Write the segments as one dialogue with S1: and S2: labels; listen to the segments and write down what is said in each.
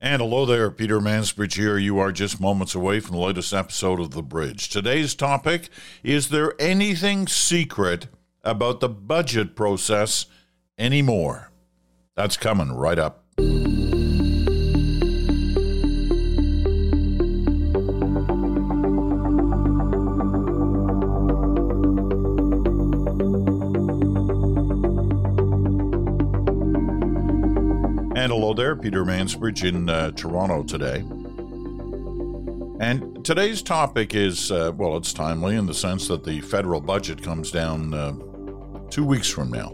S1: And hello there, Peter Mansbridge here. You are just moments away from the latest episode of The Bridge. Today's topic, is there anything secret about the budget process anymore? That's coming right up. And hello there, Peter Mansbridge in Toronto today. And today's topic is, it's timely in the sense that the federal budget comes down 2 weeks from now.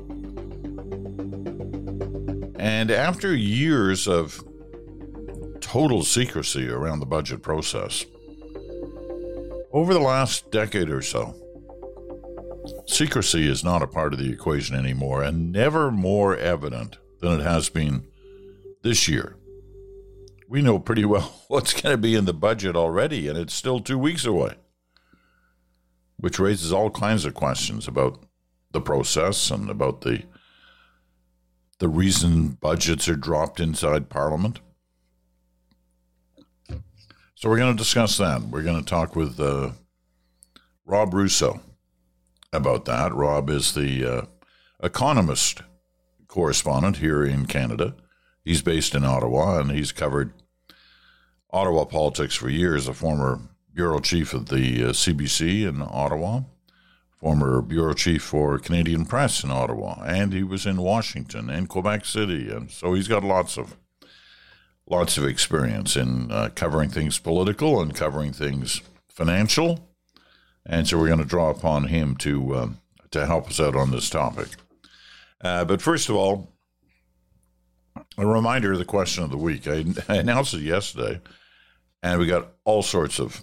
S1: And after years of total secrecy around the budget process, over the last decade or so, secrecy is not a part of the equation anymore, and never more evident than it has been this year. We know pretty well what's going to be in the budget already, and it's still 2 weeks away, which raises all kinds of questions about the process and about the reason budgets are dropped inside Parliament. So we're going to discuss that. We're going to talk with Rob Russo about that. Rob is the Economist correspondent here in Canada. He's based in Ottawa, and he's covered Ottawa politics for years, a former bureau chief of the CBC in Ottawa, former bureau chief for Canadian Press in Ottawa, and he was in Washington and Quebec City, and so he's got lots of experience in covering things political and covering things financial, and so we're going to draw upon him to help us out on this topic. But first of all, a reminder of the question of the week. I announced it yesterday, and we got all sorts of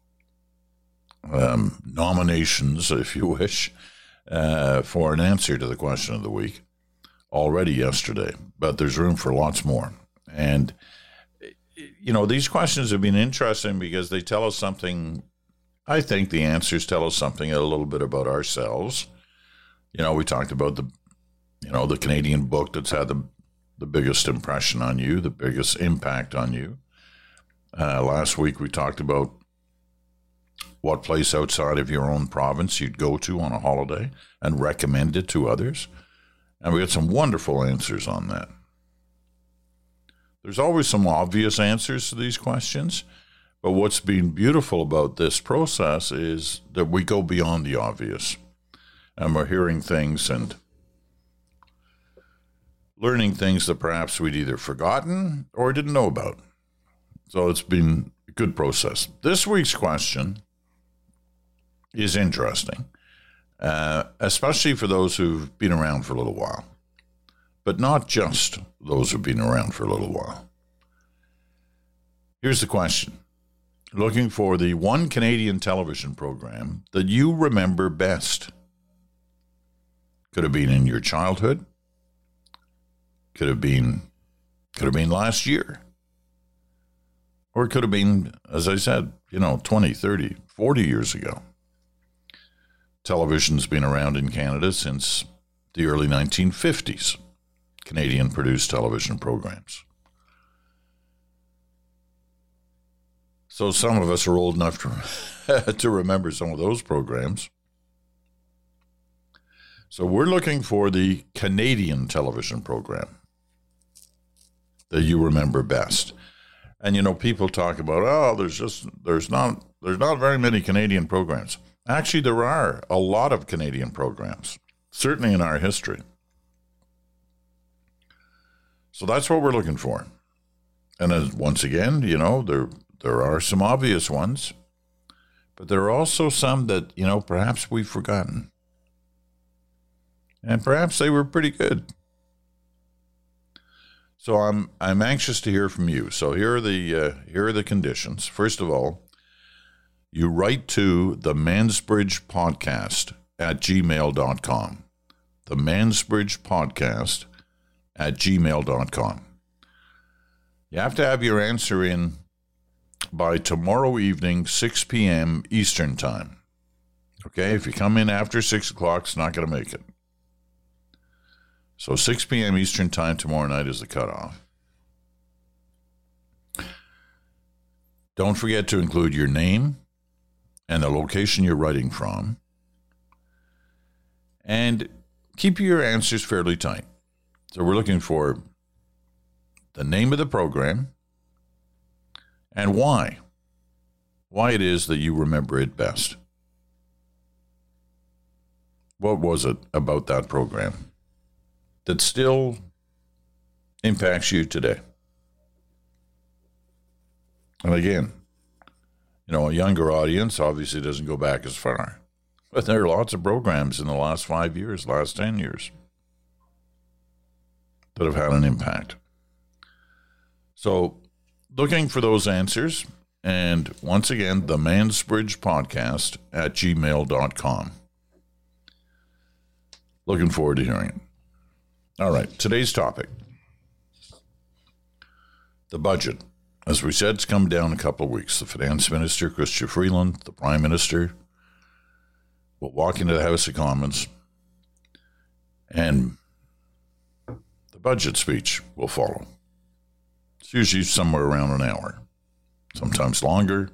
S1: nominations, if you wish, for an answer to the question of the week already yesterday. But there's room for lots more. And, you know, these questions have been interesting because they tell us something. I think the answers tell us something a little bit about ourselves. You know, we talked about the Canadian book that's had the biggest impression on you, the biggest impact on you. Last week we talked about what place outside of your own province you'd go to on a holiday and recommend it to others. And we got some wonderful answers on that. There's always some obvious answers to these questions, but what's been beautiful about this process is that we go beyond the obvious. And we're hearing things and learning things that perhaps we'd either forgotten or didn't know about. So it's been a good process. This week's question is interesting, especially for those who've been around for a little while, but not just those who've been around for a little while. Here's the question. Looking for the one Canadian television program that you remember best. Could have been in your childhood. Could have been last year. Or it could have been, as I said, 20, 30, 40 years ago. Television's been around in Canada since the early 1950s. Canadian-produced television programs. So some of us are old enough to remember some of those programs. So we're looking for the Canadian television program that you remember best. And people talk about, there's not very many Canadian programs. Actually, there are a lot of Canadian programs, certainly in our history. So that's what we're looking for. And as, once again, there are some obvious ones, but there are also some that, perhaps we've forgotten. And perhaps they were pretty good. So I'm anxious to hear from you. So here are the conditions. First of all, you write to the Mansbridge Podcast at gmail.com. The Mansbridge Podcast at gmail.com. You have to have your answer in by tomorrow evening, 6 p.m. Eastern Time. Okay, if you come in after 6 o'clock, it's not going to make it. So 6 p.m. Eastern Time tomorrow night is the cutoff. Don't forget to include your name and the location you're writing from. And keep your answers fairly tight. So we're looking for the name of the program and why it is that you remember it best. What was it about that program that still impacts you today? And again, a younger audience obviously doesn't go back as far. But there are lots of programs in the last 5 years, last 10 years that have had an impact. So looking for those answers. And once again, the mansbridgepodcast at gmail.com. Looking forward to hearing it. All right, today's topic. The budget. As we said, it's come down a couple of weeks. The Finance Minister, Chrystia Freeland, the Prime Minister, will walk into the House of Commons and the budget speech will follow. It's usually somewhere around an hour, sometimes longer,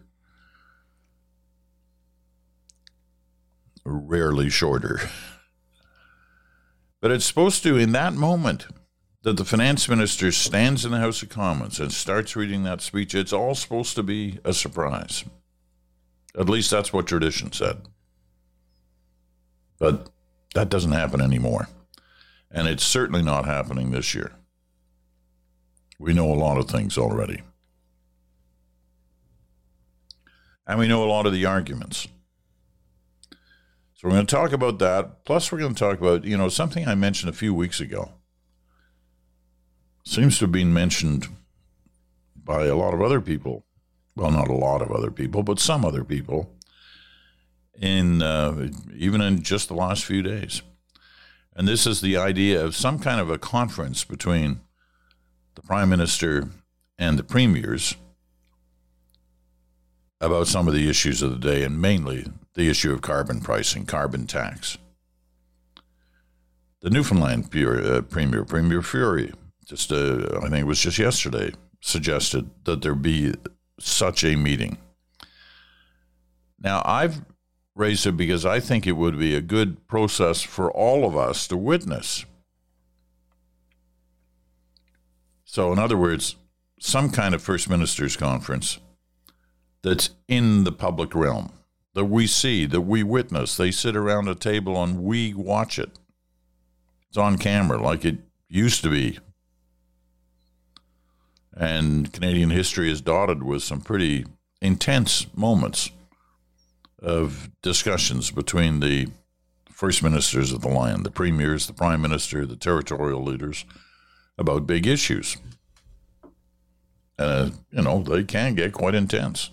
S1: rarely shorter. But it's supposed to, in that moment that the Finance Minister stands in the House of Commons and starts reading that speech, it's all supposed to be a surprise. At least that's what tradition said. But that doesn't happen anymore. And it's certainly not happening this year. We know a lot of things already. And we know a lot of the arguments. So we're going to talk about that. Plus, we're going to talk about, something I mentioned a few weeks ago. Seems to have been mentioned by a lot of other people. Well, not a lot of other people, but some other people. Even in just the last few days. And this is the idea of some kind of a conference between the Prime Minister and the Premiers about some of the issues of the day, and mainly the issue of carbon pricing, carbon tax. The Newfoundland Premier Furey, I think it was just yesterday, suggested that there be such a meeting. Now, I've raised it because I think it would be a good process for all of us to witness. So, in other words, some kind of First Minister's Conference that's in the public realm, that we see, that we witness. They sit around a table and we watch it. It's on camera like it used to be. And Canadian history is dotted with some pretty intense moments of discussions between the First Ministers of the land, the Premiers, the Prime Minister, the territorial leaders, about big issues. And, they can get quite intense.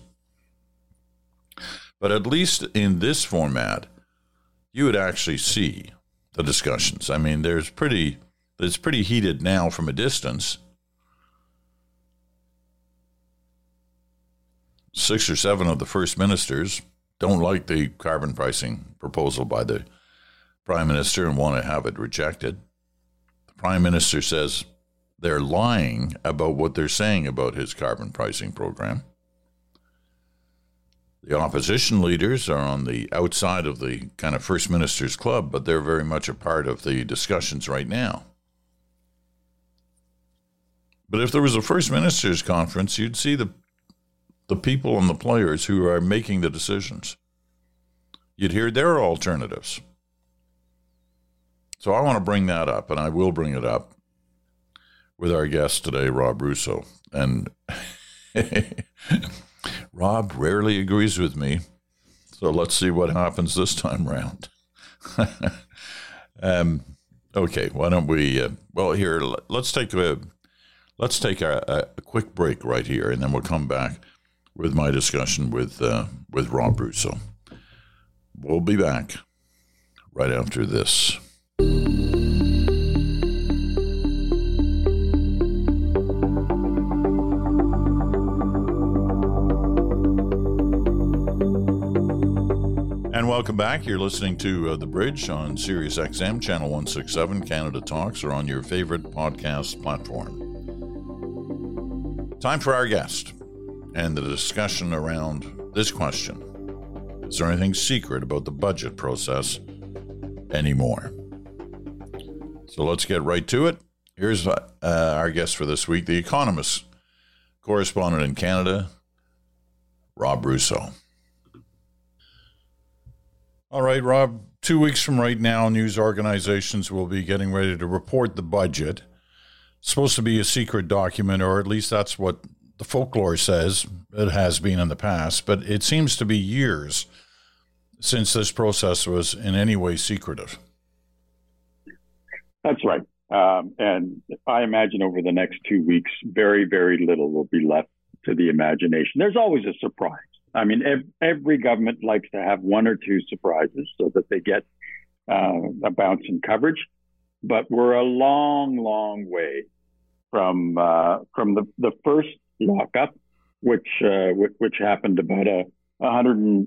S1: But at least in this format, you would actually see the discussions. I mean, it's pretty heated now from a distance. 6 or 7 of the First Ministers don't like the carbon pricing proposal by the Prime Minister and want to have it rejected. The Prime Minister says they're lying about what they're saying about his carbon pricing program. The opposition leaders are on the outside of the kind of First Minister's Club, but they're very much a part of the discussions right now. But if there was a First Minister's Conference, you'd see the people and the players who are making the decisions. You'd hear their alternatives. So I want to bring that up, and I will bring it up with our guest today, Rob Russo. And Rob rarely agrees with me, so let's see what happens this time around. Okay, why don't we? Here, let's take a quick break right here, and then we'll come back with my discussion with Rob Russo. We'll be back right after this. And welcome back. You're listening to The Bridge on Sirius XM, Channel 167, Canada Talks, or on your favorite podcast platform. Time for our guest. and the discussion around this question. Is there anything secret about the budget process anymore? So let's get right to it. Here's our guest for this week, The Economist correspondent in Canada, Rob Rousseau. All right, Rob, 2 weeks from right now, news organizations will be getting ready to report the budget. It's supposed to be a secret document, or at least that's what the folklore says. It has been in the past, but it seems to be years since this process was in any way secretive.
S2: That's right. And I imagine over the next 2 weeks, very, very little will be left to the imagination. There's always a surprise. I mean, every government likes to have one or two surprises so that they get a bounce in coverage. But we're a long, long way from the first lockup, which happened about 110,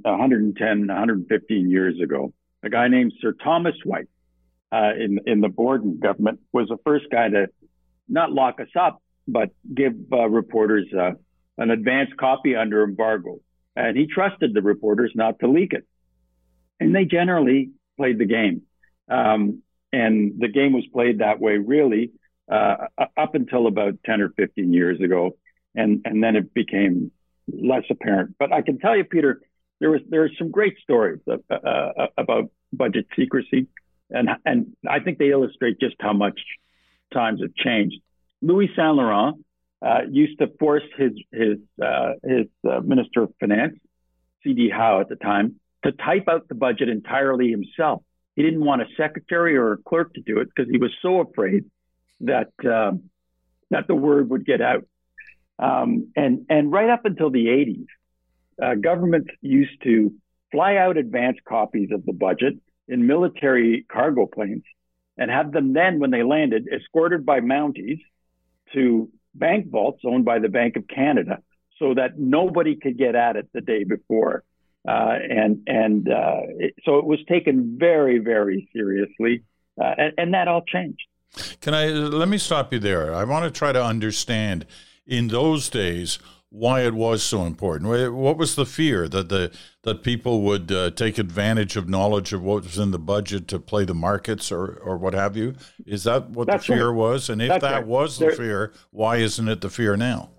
S2: 115 years ago. A guy named Sir Thomas White in the Borden government was the first guy to not lock us up, but give reporters an advance copy under embargo. And he trusted the reporters not to leak it. And they generally played the game. And the game was played that way, really, up until about 10 or 15 years ago. And then it became less apparent. But I can tell you, Peter, there are some great stories about budget secrecy. And I think they illustrate just how much times have changed. Louis Saint Laurent used to force his Minister of Finance, C.D. Howe at the time, to type out the budget entirely himself. He didn't want a secretary or a clerk to do it because he was so afraid that the word would get out. And right up until the 80s, governments used to fly out advance copies of the budget in military cargo planes and have them then, when they landed, escorted by Mounties to bank vaults owned by the Bank of Canada so that nobody could get at it the day before. So it was taken very, very seriously, and that all changed.
S1: Let me stop you there. I want to try to understand, in those days, why it was so important. What was the fear that people would take advantage of knowledge of what was in the budget to play the markets or what have you? Is that what the fear was? And if that was the fear, why isn't it the fear now?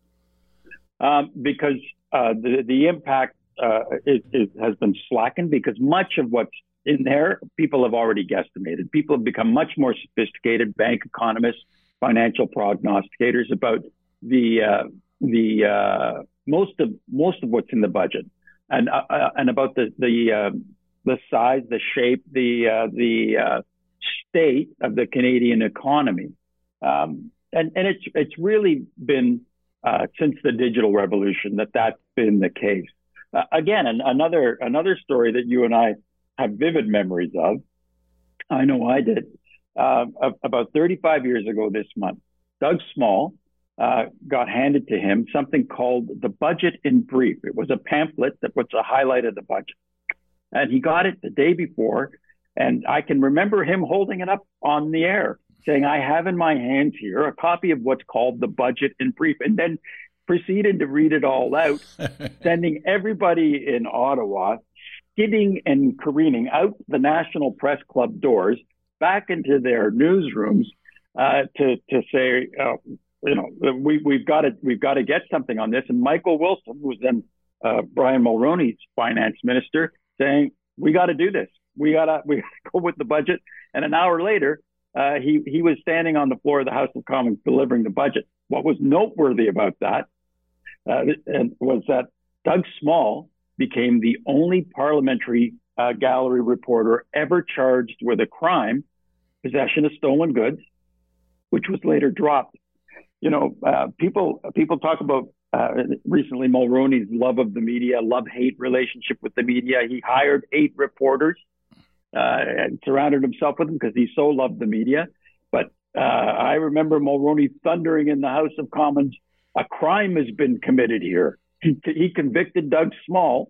S2: Because the impact has been slackened, because much of what's in there, people have already guesstimated. People have become much more sophisticated, bank economists, financial prognosticators, about the most of what's in the budget, and about the size, the shape, the state of the Canadian economy, and it's really been since the digital revolution that's been the case. Again, another story that you and I have vivid memories of. I know I did. About 35 years ago this month, Doug Small got handed to him something called the Budget in Brief. It was a pamphlet that was a highlight of the budget. And he got it the day before, and I can remember him holding it up on the air, saying, "I have in my hands here a copy of what's called the Budget in Brief," and then proceeded to read it all out, sending everybody in Ottawa skidding and careening out the National Press Club doors back into their newsrooms to say, we've got to get something on this. And Michael Wilson, who was then Brian Mulroney's finance minister, saying, we got to do this. We got to go with the budget. And an hour later, he was standing on the floor of the House of Commons delivering the budget. What was noteworthy about that was that Doug Small became the only parliamentary gallery reporter ever charged with a crime, possession of stolen goods, which was later dropped. People talk about recently Mulroney's love of the media, love-hate relationship with the media. He hired 8 reporters and surrounded himself with them because he so loved the media. But I remember Mulroney thundering in the House of Commons, "A crime has been committed here." He convicted Doug Small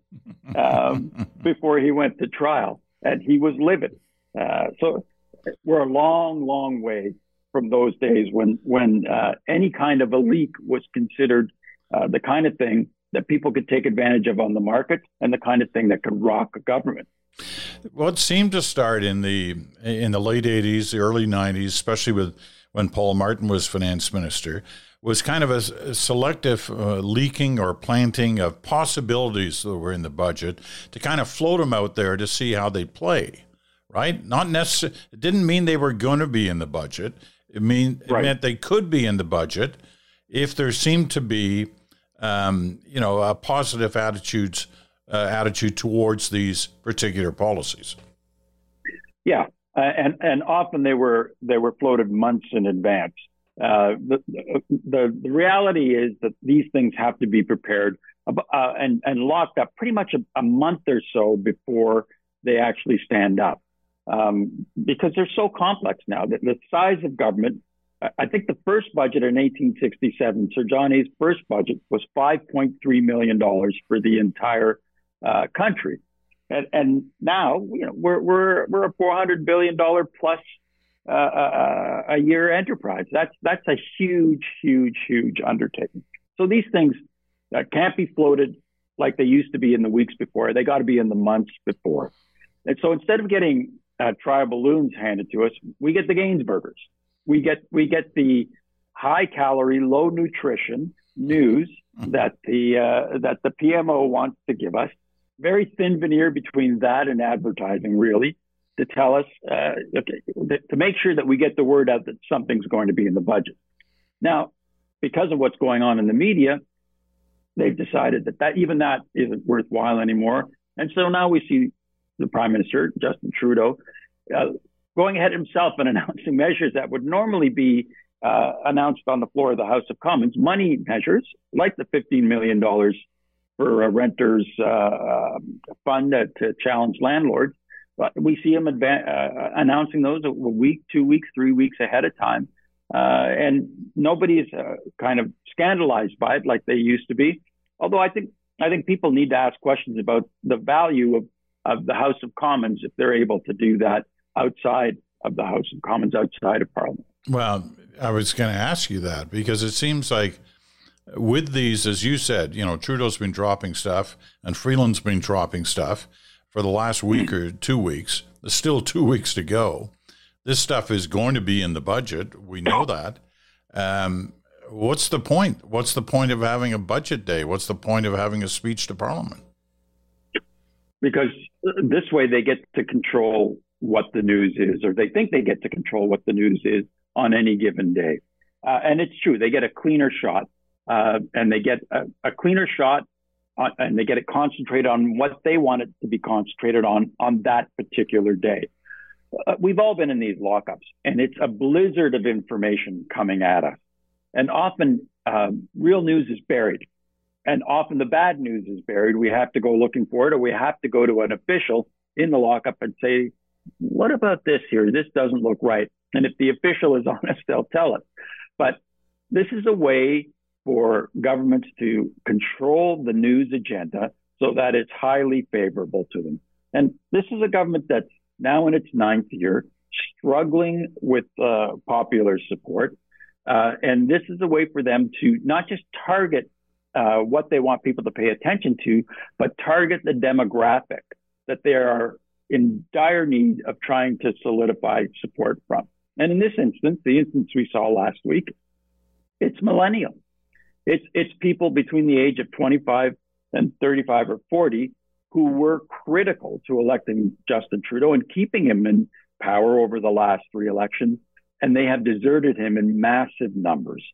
S2: before he went to trial, and he was livid. So we're a long, long way from those days when any kind of a leak was considered the kind of thing that people could take advantage of on the market and the kind of thing that could rock a government.
S1: Well, it seemed to start in the late 80s, the early 90s, especially when Paul Martin was finance minister, was kind of a selective leaking or planting of possibilities that were in the budget to kind of float them out there to see how they play, right? Not necessarily, it didn't mean they were going to be in the budget. It meant they could be in the budget if there seemed to be, a positive attitude towards these particular policies.
S2: Yeah, and often they were floated months in advance. The reality is that these things have to be prepared and locked up pretty much a month or so before they actually stand up, because they're so complex now. The size of government. I think the first budget in 1867, Sir John A.'s first budget, was $5.3 million for the entire country, and now we're a $400 billion plus a year enterprise. That's a huge undertaking. So these things can't be floated like they used to be in the weeks before. They got to be in the months before. And so instead of getting trial balloons handed to us, we get the Gainsburgers. We get the high calorie, low nutrition news that the PMO wants to give us. Very thin veneer between that and advertising, really, to tell us to make sure that we get the word out that something's going to be in the budget. Now, because of what's going on in the media, they've decided that even that isn't worthwhile anymore. And so now we see the Prime Minister, Justin Trudeau, going ahead himself and announcing measures that would normally be announced on the floor of the House of Commons, money measures like the $15 million for a renters fund to challenge landlords. But we see him announcing those a week, 2 weeks, 3 weeks ahead of time. And nobody is kind of scandalized by it like they used to be. Although I think people need to ask questions about the value of the House of Commons if they're able to do that outside of the House of Commons, outside of Parliament.
S1: Well, I was going to ask you that because it seems like with these, as you said, Trudeau's been dropping stuff and Freeland's been dropping stuff for the last week or 2 weeks. There's still 2 weeks to go. This stuff is going to be in the budget. We know that. What's the point? What's the point of having a budget day? What's the point of having a speech to Parliament?
S2: Because this way they get to control what the news is, or they think they get to control what the news is on any given day. And it's true. They get a cleaner shot, and they get a cleaner shot, and they get it concentrated on what they want it to be concentrated on that particular day. We've all been in these lockups, and it's a blizzard of information coming at us. And often real news is buried. And often the bad news is buried. We have to go looking for it, or we have to go to an official in the lockup and say, what about this here? This doesn't look right. And if the official is honest, they'll tell us. But this is a way for governments to control the news agenda so that it's highly favorable to them. And this is a government that's now in its 9th year, struggling with popular support. And this is a way for them to not just target what they want people to pay attention to, but target the demographic that they are in dire need of trying to solidify support from. And in this instance, the instance we saw last week, it's millennials. It's people between the age of 25 and 35 or 40 who were critical to electing Justin Trudeau and keeping him in power over the last 3 elections. And they have deserted him in massive numbers.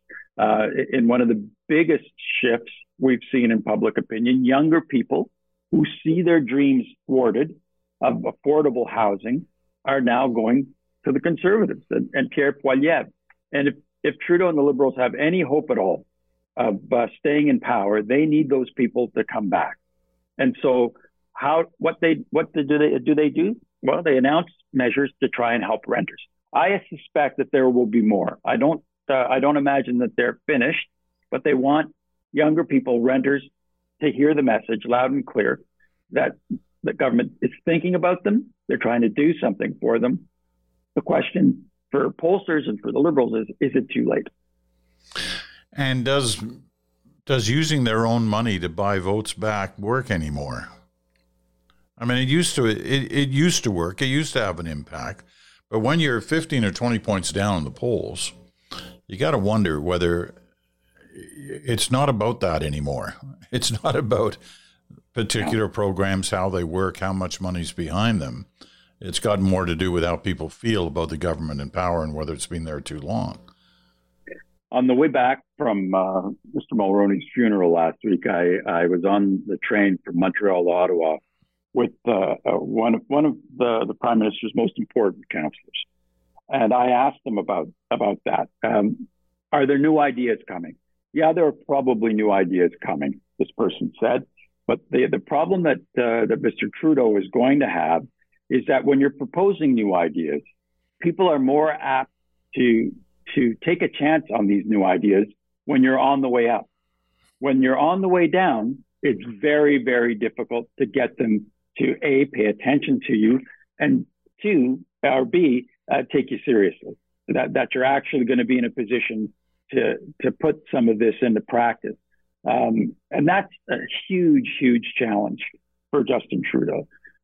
S2: In one of the biggest shifts we've seen in public opinion, younger people who see their dreams thwarted of affordable housing are now going to the Conservatives and Pierre Poilievre. And if Trudeau and the Liberals have any hope at all of staying in power, they need those people to come back. And so what do they do? Well, they announce measures to try and help renters. I suspect that there will be more. I don't imagine that they're finished, but they want younger people, renters, to hear the message loud and clear that the government is thinking about them. They're trying to do something for them. The question for pollsters and for the Liberals is it too late?
S1: And does does using their own money to buy votes back work anymore? I mean, it used to work. It used to have an impact. But when you're 15 or 20 points down in the polls, you got to wonder whether it's not about that anymore. It's not about particular programs, how they work, how much money's behind them. It's got more to do with how people feel about the government in power and whether it's been there too long.
S2: On the way back from Mr. Mulroney's funeral last week, I was on the train from Montreal to Ottawa with one of the Prime Minister's most important counselors. And I asked them about that. Are there new ideas coming? Yeah, there are probably new ideas coming, this person said. But the problem that Mr. Trudeau is going to have is that when you're proposing new ideas, people are more apt to take a chance on these new ideas when you're on the way up. When you're on the way down, it's very, very difficult to get them to A, pay attention to you, and B, take you seriously. That you're actually going to be in a position to put some of this into practice. And that's a huge, huge challenge for Justin Trudeau.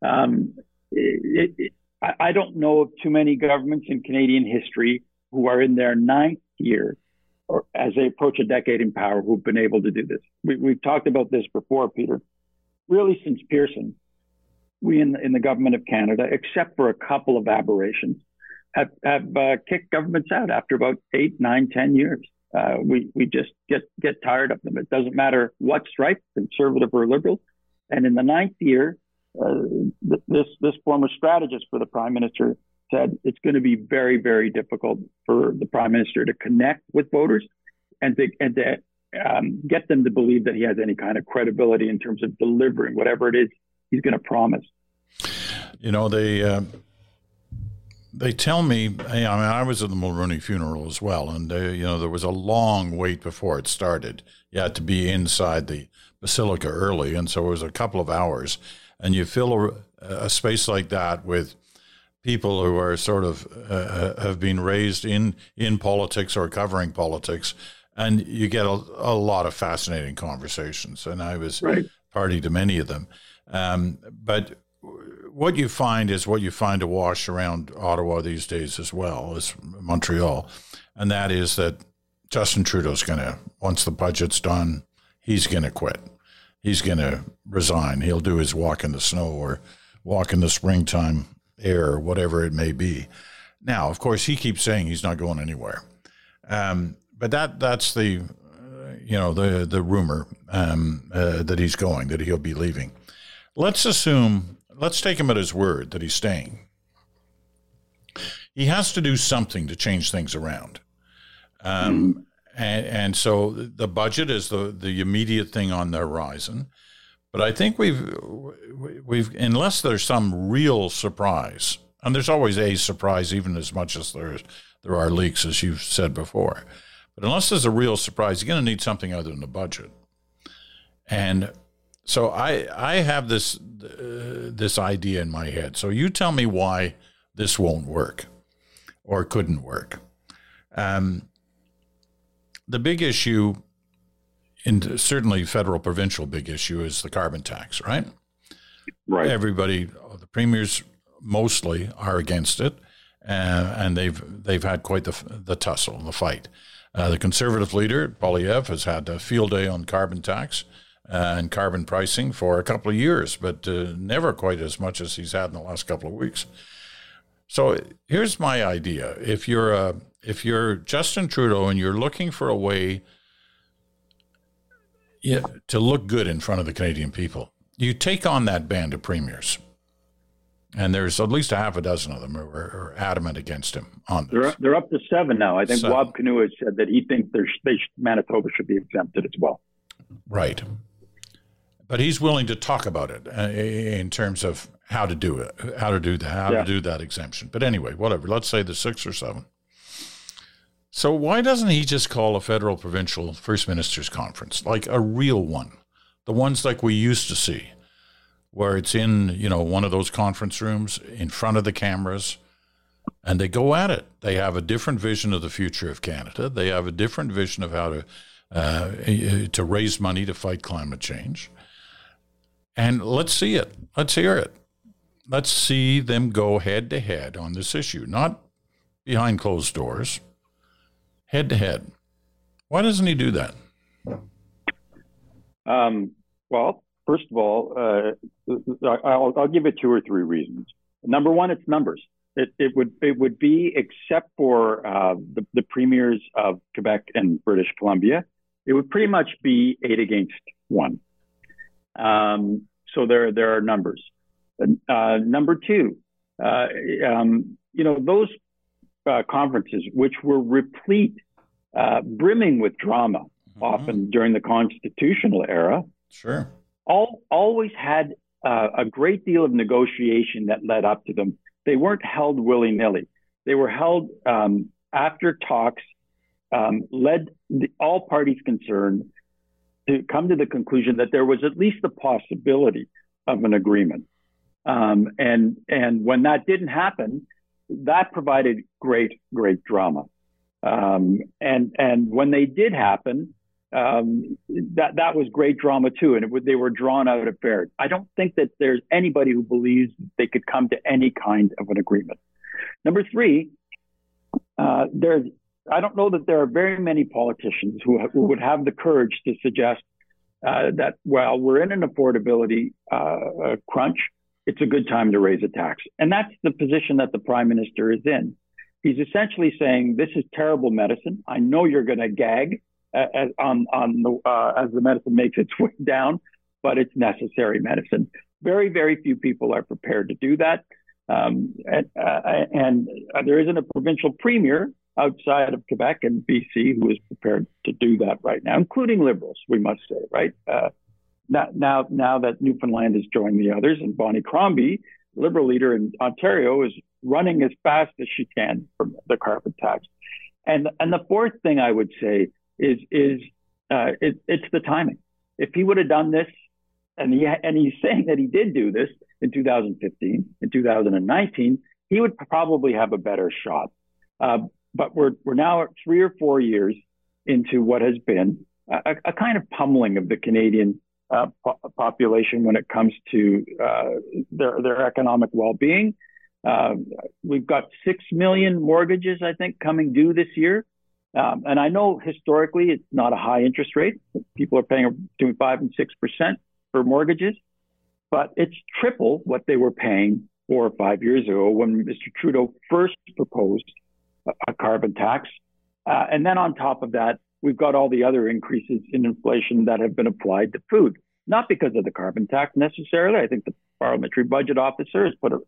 S2: I don't know of too many governments in Canadian history who are in their 9th year or as they approach a decade in power who've been able to do this. We've talked about this before, Peter. Really, since Pearson, we in the government of Canada, except for a couple of aberrations, have kicked governments out after about 8, 9, 10 years. We just get tired of them. It doesn't matter what stripe, conservative or liberal. And in the 9th year, this former strategist for the Prime Minister said it's going to be very, very difficult for the Prime Minister to connect with voters and to get them to believe that he has any kind of credibility in terms of delivering whatever it is he's going to promise.
S1: You know, they tell me, I was at the Mulroney funeral as well, and there was a long wait before it started. You had to be inside the basilica early, and so it was a couple of hours. And you fill a space like that with people who are sort of have been raised in politics or covering politics, and you get a lot of fascinating conversations. And I was party to many of them. But what you find is what you find awash around Ottawa these days as well as Montreal, and that is that Justin Trudeau's going to, once the budget's done, he's going to quit. He's going to resign. He'll do his walk in the snow or walk in the springtime air or whatever it may be. Now, of course, he keeps saying he's not going anywhere. But that's the rumor that he's going, that he'll be leaving. Let's take him at his word that he's staying. He has to do something to change things around. And so the budget is the immediate thing on the horizon. But I think we've unless there's some real surprise, and there's always a surprise, even as much as there are leaks, as you've said before. But unless there's a real surprise, you're going to need something other than the budget. And so I have this idea in my head. So you tell me why this won't work or couldn't work. The big issue, and certainly federal, provincial big issue, is the carbon tax, right?
S2: Right.
S1: Everybody, the premiers mostly are against it, and they've had quite the tussle, the fight. The Conservative leader, Poilievre, has had a field day on carbon tax and carbon pricing for a couple of years, but never quite as much as he's had in the last couple of weeks. So here's my idea. If you're Justin Trudeau and you're looking for a way to look good in front of the Canadian people, you take on that band of premiers. And there's at least a half a dozen of them who are adamant against him on this.
S2: They're up to 7 now. I think Rob Canoe has said that he thinks Manitoba should be exempted as well.
S1: Right. But he's willing to talk about it in terms of how to do it, to do that exemption. But anyway, whatever. Let's say there's 6 or 7. So why doesn't he just call a federal provincial First Ministers Conference, like a real one, the ones like we used to see, where it's in, one of those conference rooms in front of the cameras, and they go at it. They have a different vision of the future of Canada. They have a different vision of how to to raise money to fight climate change. And let's see it. Let's hear it. Let's see them go head to head on this issue, not behind closed doors, head to head. Why doesn't he do that?
S2: Well, first of all, I'll give it 2 or 3 reasons. Number one, it's numbers. It would be, except for the premiers of Quebec and British Columbia, it would pretty much be 8 against 1. So there are numbers. Number two, those conferences, which were replete, brimming with drama, often during the constitutional era,
S1: sure,
S2: always had a great deal of negotiation that led up to them. They weren't held willy-nilly. They were held after talks led all parties concerned to come to the conclusion that there was at least the possibility of an agreement. And when that didn't happen, that provided great drama. And when they did happen, that was great drama too, and they were drawn out affairs. I don't think that there's anybody who believes they could come to any kind of an agreement. Number three, I don't know that there are very many politicians who would have the courage to suggest that while we're in an affordability crunch, it's a good time to raise a tax. And that's the position that the Prime Minister is in. He's essentially saying, this is terrible medicine. I know you're going to gag as the medicine makes its way down, but it's necessary medicine. Very, very few people are prepared to do that. And there isn't a provincial premier outside of Quebec and BC who is prepared to do that right now, including Liberals, we must say, right? Now that Newfoundland has joined the others, and Bonnie Crombie, Liberal leader in Ontario, is running as fast as she can for the carbon tax. And the fourth thing I would say is it's the timing. If he would have done this, and he's saying that he did do this in 2015, in 2019, he would probably have a better shot. But we're now at 3 or 4 years into what has been a kind of pummeling of the Canadian population when it comes to their economic well-being. We've got 6 million mortgages, I think, coming due this year. And I know historically it's not a high interest rate. People are paying between 5 and 6% for mortgages, but it's triple what they were paying 4 or 5 years ago when Mr. Trudeau first proposed a carbon tax. And then on top of that, we've got all the other increases in inflation that have been applied to food, not because of the carbon tax necessarily. I think the parliamentary budget officer has put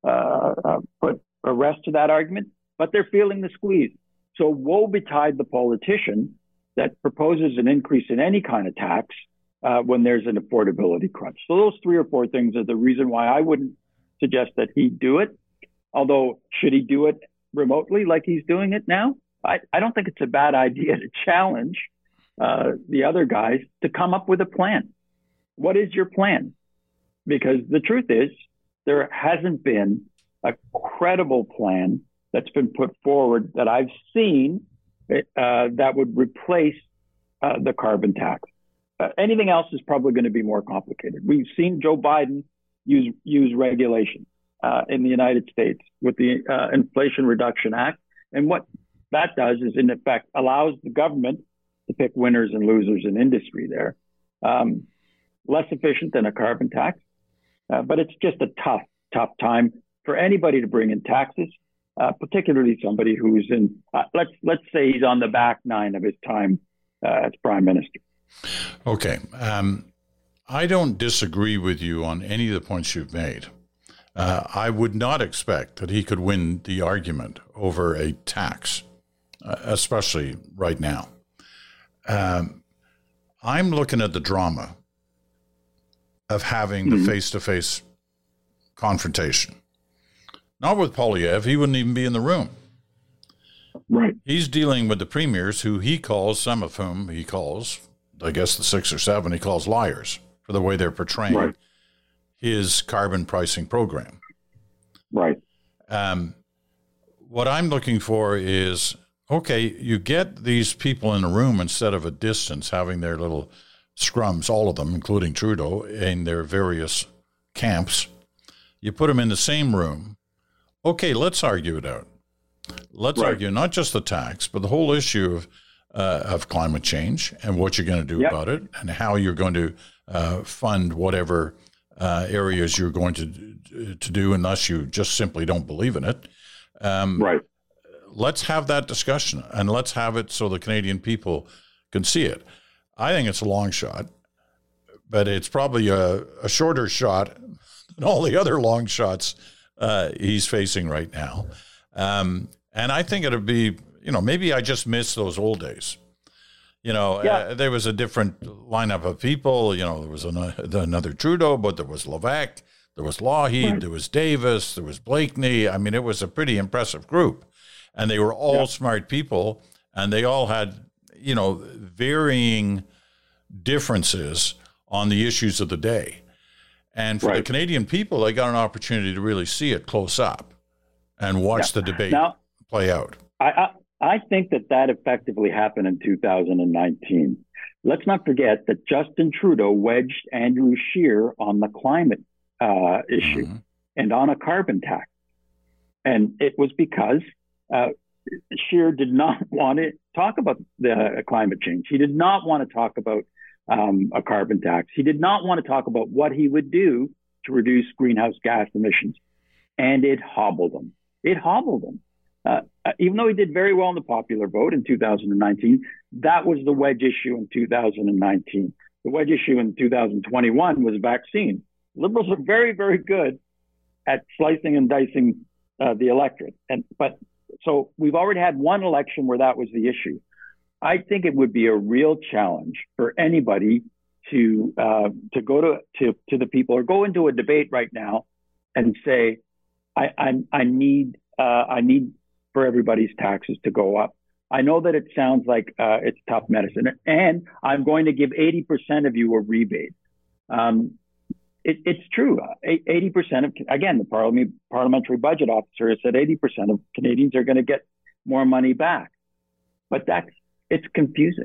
S2: a rest to that argument, but they're feeling the squeeze. So woe betide the politician that proposes an increase in any kind of tax when there's an affordability crunch. So those 3 or 4 things are the reason why I wouldn't suggest that he do it. Although, should he do it remotely like he's doing it now? I don't think it's a bad idea to challenge the other guys to come up with a plan. What is your plan? Because the truth is, there hasn't been a credible plan that's been put forward that I've seen that would replace the carbon tax. Anything else is probably going to be more complicated. We've seen Joe Biden use regulation in the United States with the Inflation Reduction Act. And what that does is, in effect, allows the government to pick winners and losers in industry there. Less efficient than a carbon tax, but it's just a tough time for anybody to bring in taxes, particularly somebody who's in, let's say he's on the back nine of his time as Prime Minister.
S1: Okay. I don't disagree with you on any of the points you've made. I would not expect that he could win the argument over a tax, especially right now. I'm looking at the drama of having the face-to-face confrontation. Not with Poilievre. He wouldn't even be in the room.
S2: Right.
S1: He's dealing with the premiers who he calls, some of whom he calls, I guess the 6 or 7, he calls liars for the way they're portraying his carbon pricing program.
S2: Right.
S1: What I'm looking for is okay, you get these people in a room instead of a distance, having their little scrums, all of them, including Trudeau, in their various camps. You put them in the same room. Okay, let's argue it out. Let's argue not just the tax, but the whole issue of climate change and what you're going to do about it, and how you're going to fund whatever areas you're going to do, unless you just simply don't believe in it. Let's have that discussion, and let's have it so the Canadian people can see it. I think it's a long shot, but it's probably a shorter shot than all the other long shots he's facing right now. And I think it'll be, maybe I just miss those old days. There was a different lineup of people. There was another Trudeau, but there was Levesque, there was Lougheed, there was Davis, there was Blakeney. I mean, it was a pretty impressive group. And they were all smart people, and they all had, varying differences on the issues of the day. And for the Canadian people, they got an opportunity to really see it close up and watch the debate play out.
S2: I think that effectively happened in 2019. Let's not forget that Justin Trudeau wedged Andrew Scheer on the climate issue and on a carbon tax. And it was because Scheer did not want to talk about the climate change. He did not want to talk about a carbon tax. He did not want to talk about what he would do to reduce greenhouse gas emissions. And it hobbled him. Even though he did very well in the popular vote in 2019, that was the wedge issue in 2019. The wedge issue in 2021 was vaccine. Liberals are very, very good at slicing and dicing the electorate. So we've already had one election where that was the issue. I think it would be a real challenge for anybody to go to the people or go into a debate right now and say, I need for everybody's taxes to go up. I know that it sounds like it's tough medicine, and I'm going to give 80% of you a rebate. It's true. 80% of, again, the parliamentary budget officer has said 80% of Canadians are going to get more money back. But it's confusing.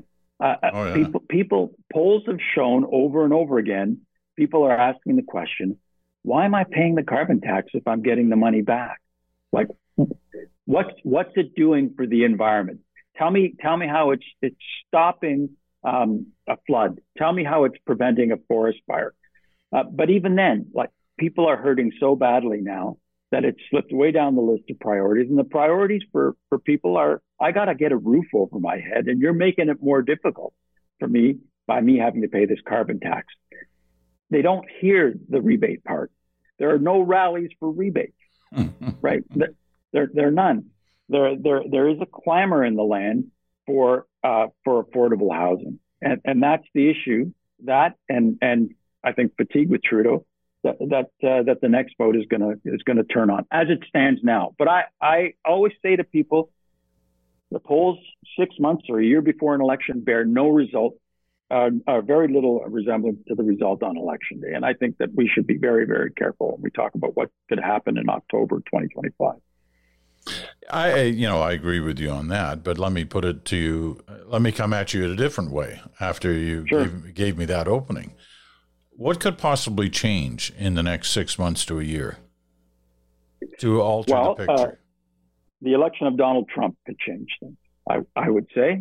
S2: Polls have shown over and over again, people are asking the question, why am I paying the carbon tax if I'm getting the money back? Like, what's it doing for the environment? Tell me how it's stopping a flood. Tell me how it's preventing a forest fire. But even then, like, people are hurting so badly now that it's slipped way down the list of priorities. And the priorities for people are, I got to get a roof over my head, and you're making it more difficult for me by me having to pay this carbon tax. They don't hear the rebate part. There are no rallies for rebates, right? There are none. There is a clamor in the land for affordable housing, and that's the issue. That and I think fatigue with Trudeau that the next vote is gonna turn on as it stands now. But I always say to people, the polls 6 months or a year before an election bear no result, very little resemblance to the result on election day. And I think that we should be very, very careful when we talk about what could happen in October 2025.
S1: I agree with you on that, but let me put it to you. Let me come at you in a different way after you gave me that opening. What could possibly change in the next 6 months to a year to alter the picture?
S2: The election of Donald Trump could change things, I would say.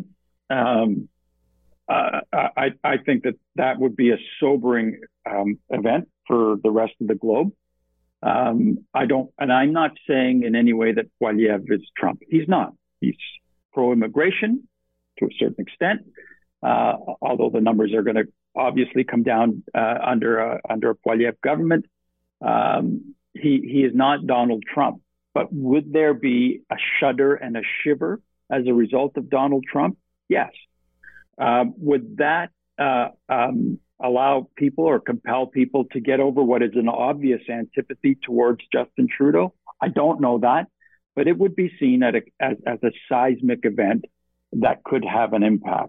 S2: I think that would be a sobering event for the rest of the globe. I'm not saying in any way that Poilievre is Trump. He's not. He's pro-immigration to a certain extent, although the numbers are going to obviously come down under a Poilievre government. He is not Donald Trump. But would there be a shudder and a shiver as a result of Donald Trump? Yes. Would that allow people or compel people to get over what is an obvious antipathy towards Justin Trudeau? I don't know that, but it would be seen as a seismic event that could have an impact.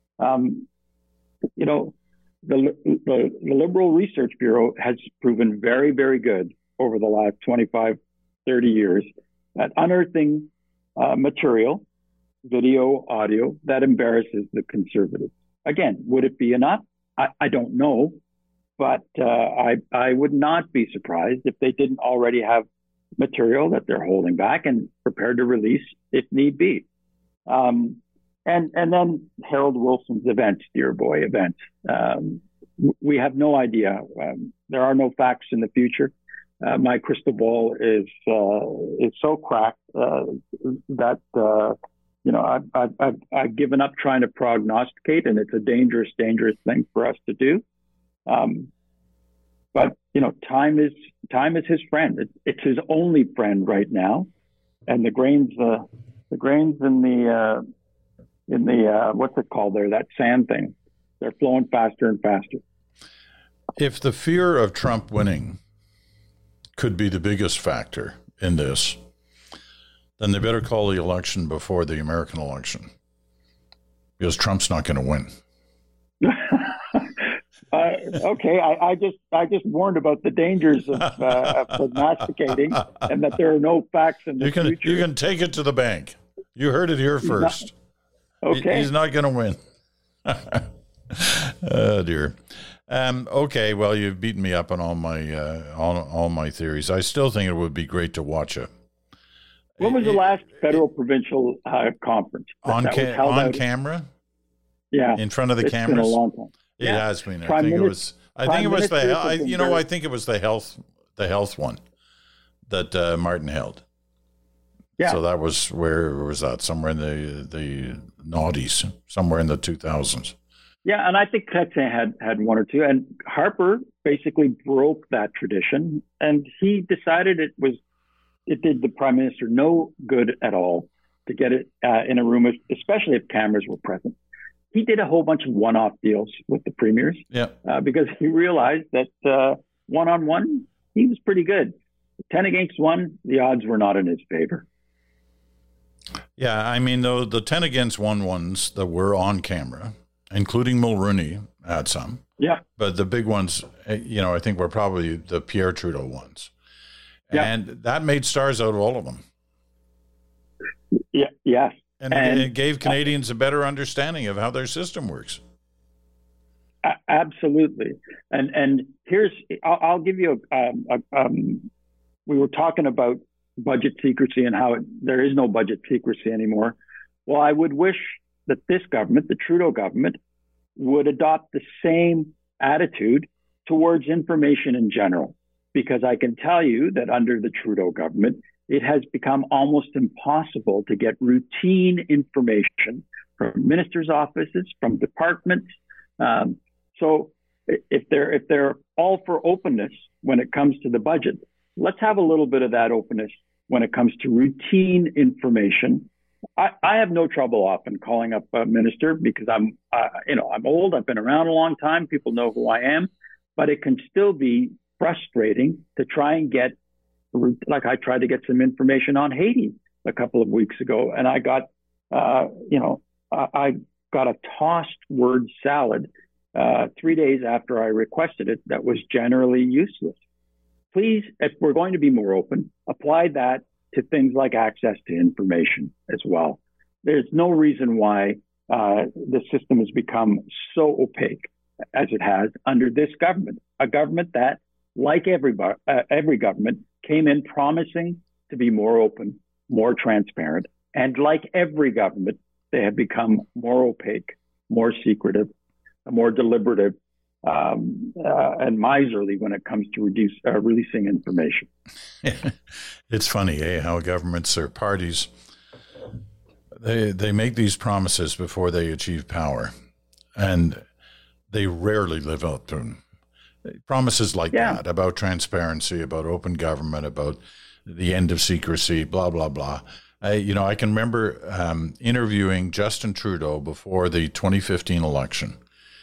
S2: The Liberal Research Bureau has proven very, very good over the last 25, 30 years at unearthing material video, audio that embarrasses the conservatives. Again, would it be enough? I don't know, but I would not be surprised if they didn't already have material that they're holding back and prepared to release if need be. And then Harold Wilson's events, dear boy, events. We have no idea. There are no facts in the future. My crystal ball is so cracked that I've given up trying to prognosticate, and it's a dangerous thing for us to do. But time is his friend. It's his only friend right now, and the grains in the what's it called there? That sand thing. They're flowing faster and faster.
S1: If the fear of Trump winning could be the biggest factor in this, then they better call the election before the American election, because Trump's not going to win.
S2: Okay, I just warned about the dangers of prognosticating, and that there are no facts in the future.
S1: You can take it to the bank. You heard it here first.
S2: Okay,
S1: he's not going to win. Oh dear. Okay, well, you've beaten me up on all my theories. I still think it would be great to watch it.
S2: When was the last federal provincial conference?
S1: On camera?
S2: Yeah.
S1: In front of the cameras?
S2: It's been a long time.
S1: It has been. I think it was the health one that Martin held.
S2: Yeah.
S1: So that was, where was that? Somewhere in the noughties, somewhere in the 2000s.
S2: Yeah, and I think Kretze had one or two, and Harper basically broke that tradition, and he decided it did the prime minister no good at all to get it in a room, especially if cameras were present. He did a whole bunch of one-off deals with the premiers, because he realized that one-on-one, he was pretty good. 10 against 1, the odds were not in his favor.
S1: Yeah, I mean, the 10 against 1 ones that were on camera, including Mulroney had some. Yeah. But the big ones, I think were probably the Pierre Trudeau ones. Yeah. And that made stars out of all of them.
S2: Yeah. Yes.
S1: And it gave Canadians a better understanding of how their system works.
S2: Absolutely. And I'll give you we were talking about budget secrecy and how there is no budget secrecy anymore. Well, I would wish that this government, the Trudeau government, would adopt the same attitude towards information in general, because I can tell you that under the Trudeau government, it has become almost impossible to get routine information from ministers' offices, from departments. So if they're all for openness when it comes to the budget, let's have a little bit of that openness when it comes to routine information. I have no trouble often calling up a minister, because I'm old. I've been around a long time. People know who I am, but it can still be frustrating to try and get, like I tried to get some information on Haiti a couple of weeks ago, and I got, I got a tossed word salad 3 days after I requested it that was generally useless. Please, if we're going to be more open, apply that to things like access to information as well. There's no reason why the system has become so opaque as it has under this government, a government that, like every government, came in promising to be more open, more transparent, and like every government, they have become more opaque, more secretive, more deliberative, and miserly when it comes to releasing information.
S1: It's funny, how governments or parties, they make these promises before they achieve power, and they rarely live up to them. Promises like that about transparency, about open government, about the end of secrecy, blah, blah, blah. I can remember interviewing Justin Trudeau before the 2015 election.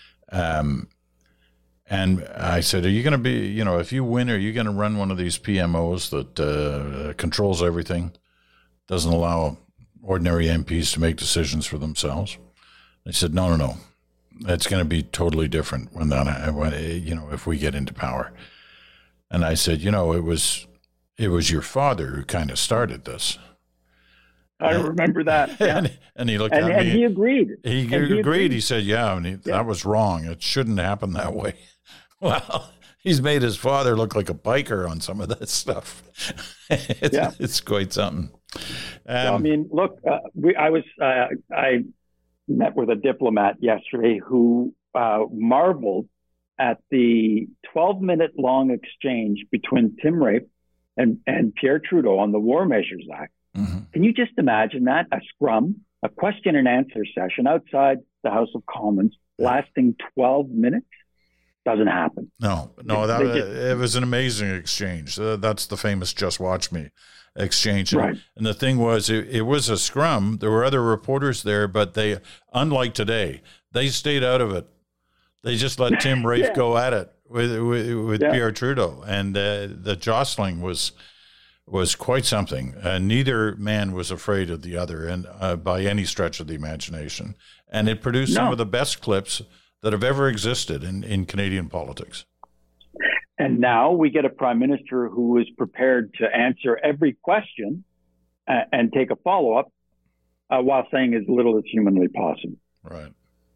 S1: And I said, are you going to be, if you win, are you going to run one of these PMOs that controls everything, doesn't allow ordinary MPs to make decisions for themselves? They said, no. It's going to be totally different if we get into power. And I said, it was your father who kind of started this.
S2: I remember that. Yeah.
S1: and he looked at me.
S2: And he agreed.
S1: He agreed. He said, yeah, that was wrong. It shouldn't happen that way. Well, he's made his father look like a biker on some of that stuff. It's quite something.
S2: I mean, look, I met with a diplomat yesterday who marveled at the 12-minute long exchange between Tim Rape and Pierre Trudeau on the War Measures Act. Mm-hmm. Can you just imagine that? A scrum, a question and answer session outside the House of Commons lasting 12 minutes? Doesn't happen.
S1: No, it was an amazing exchange. That's the famous "Just Watch Me" exchange.
S2: Right.
S1: And the thing was, it was a scrum. There were other reporters there, but they, unlike today, they stayed out of it. They just let Tim Rafe go at it with Pierre Trudeau, and the jostling was quite something. Neither man was afraid of the other, and by any stretch of the imagination. And it produced some of the best clips that have ever existed in Canadian politics.
S2: And now we get a prime minister who is prepared to answer every question and take a follow-up while saying as little as humanly possible.
S1: Right.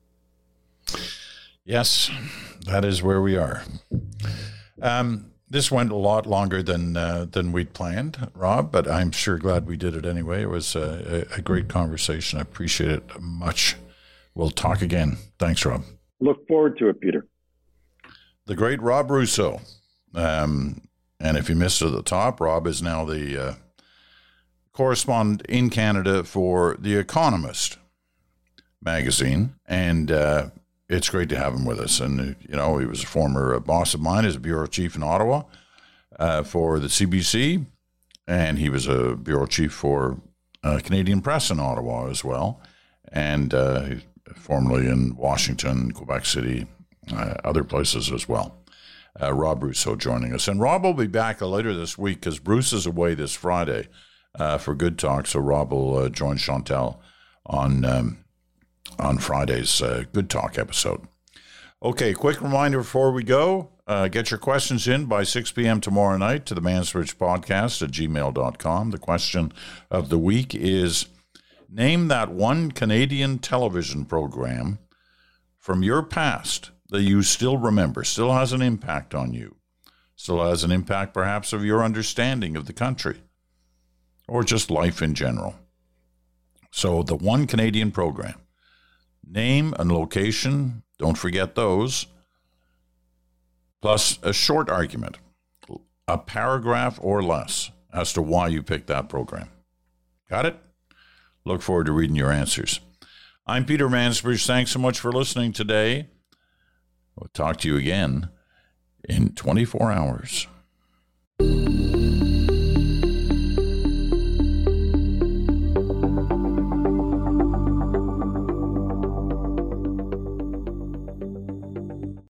S1: Yes, that is where we are. This went a lot longer than we'd planned, Rob, but I'm sure glad we did it anyway. It was a great conversation. I appreciate it much. We'll talk again. Thanks, Rob.
S2: Look forward to it, Peter.
S1: The great Rob Russo. And if you missed it at the top, Rob is now the correspondent in Canada for The Economist magazine. And it's great to have him with us. And, he was a former boss of mine as a bureau chief in Ottawa for the CBC. And he was a bureau chief for Canadian Press in Ottawa as well. And formerly in Washington, Quebec City, other places as well. Rob Russo joining us. And Rob will be back later this week because Bruce is away this Friday for Good Talk. So Rob will join Chantal on Friday's Good Talk episode. Okay, quick reminder before we go. Get your questions in by 6 p.m. tomorrow night to the Mansbridge Podcast at gmail.com. The question of the week is, name that one Canadian television program from your past that you still remember, still has an impact on you, still has an impact perhaps of your understanding of the country or just life in general. So the one Canadian program, name and location, don't forget those, plus a short argument, a paragraph or less as to why you picked that program. Got it? Look forward to reading your answers. I'm Peter Mansbridge. Thanks so much for listening today. We'll talk to you again in 24 hours.